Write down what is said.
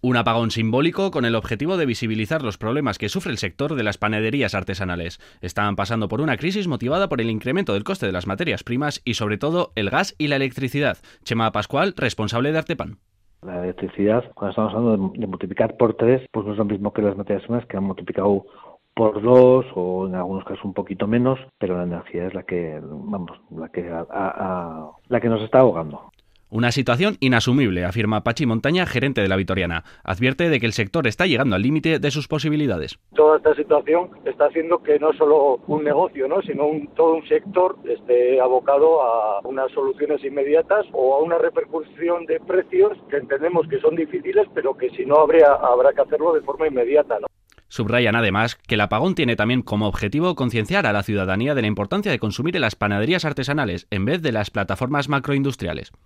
Un apagón simbólico con el objetivo de visibilizar los problemas que sufre el sector de las panaderías artesanales. Están pasando por una crisis motivada por el incremento del coste de las materias primas y sobre todo el gas y la electricidad. Chema Pascual, responsable de Artepan. La electricidad, cuando estamos hablando de multiplicar por 3, pues no es lo mismo que las materias primas que han multiplicado por 2 o en algunos casos un poquito menos, pero la energía es la que nos está ahogando. Una situación inasumible, afirma Pachi Montaña, gerente de La Vitoriana. Advierte de que el sector está llegando al límite de sus posibilidades. Toda esta situación está haciendo que no solo un negocio, sino todo un sector esté abocado a unas soluciones inmediatas o a una repercusión de precios que entendemos que son difíciles, pero que si no habrá que hacerlo de forma inmediata, ¿no? Subrayan además que el apagón tiene también como objetivo concienciar a la ciudadanía de la importancia de consumir en las panaderías artesanales en vez de las plataformas macroindustriales.